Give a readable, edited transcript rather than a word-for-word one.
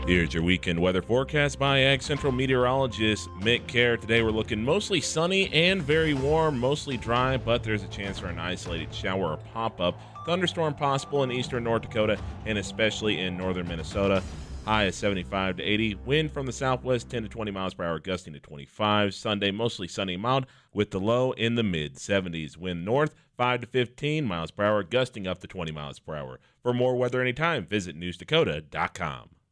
Here's your weekend weather forecast by Ag Central meteorologist Mick Kerr. Today we're looking mostly sunny and very warm, mostly dry, but there's a chance for an isolated shower or pop-up. Thunderstorm possible in eastern North Dakota and especially in northern Minnesota. High is 75 to 80. Wind from the southwest 10 to 20 miles per hour, gusting to 25. Sunday mostly sunny and mild with the low in the mid-70s. Wind north 5 to 15 miles per hour, gusting up to 20 miles per hour. For more weather anytime, visit newsdakota.com.